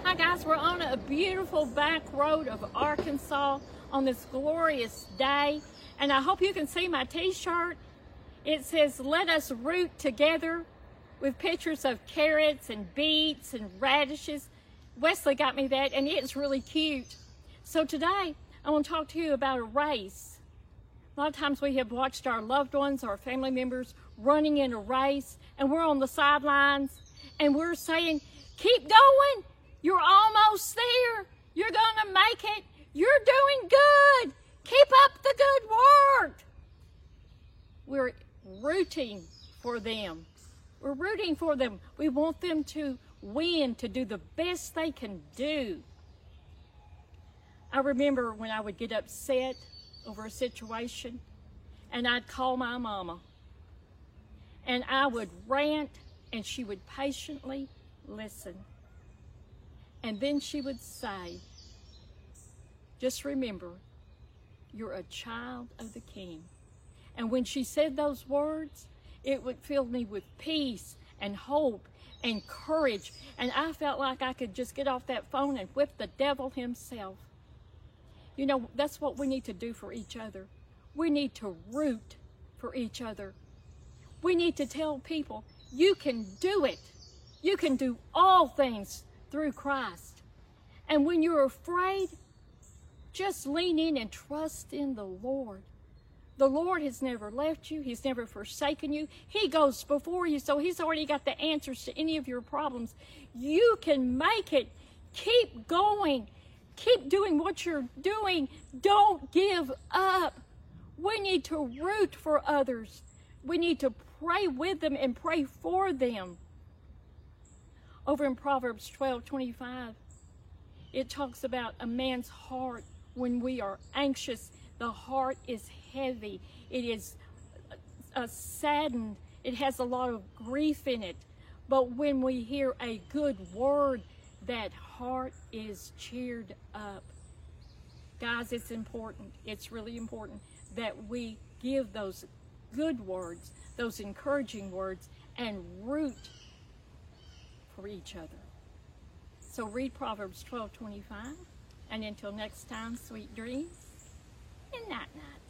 Hi guys, we're on a beautiful back road of Arkansas on this glorious day, and I hope you can see my t-shirt. It says, "Let us root together," with pictures of carrots and beets and radishes. Wesley got me that, and it's really cute. So today, I want to talk to you about a race. A lot of times we have watched our loved ones, our family members running in a race, and we're on the sidelines, and we're saying, "Keep going. You're almost there. You're going to make it. You're doing good. Keep up the good work." We're rooting for them. We're rooting for them. We want them to win, to do the best they can do. I remember when I would get upset over a situation, and I'd call my mama, and I would rant, and she would patiently listen. And then she would say, "Just remember, you're a child of the King." And when she said those words, it would fill me with peace and hope and courage. And I felt like I could just get off that phone and whip the devil himself. You know, that's what we need to do for each other. We need to root for each other. We need to tell people, you can do it. You can do all things through Christ. And when you're afraid, just lean in and trust in the Lord. The Lord has never left you. He's never forsaken you. He goes before you, so He's already got the answers to any of your problems. You can make it. Keep going. Keep doing what you're doing. Don't give up. We need to root for others. We need to pray with them and pray for them. Over in Proverbs 12:25, it talks about a man's heart when we are anxious. The heart is heavy. It is saddened. It has a lot of grief in it. But when we hear a good word, that heart is cheered up. Guys, it's important. It's really important that we give those good words, those encouraging words, and root for each other. So read Proverbs 12:25, and until next time, sweet dreams and night-night.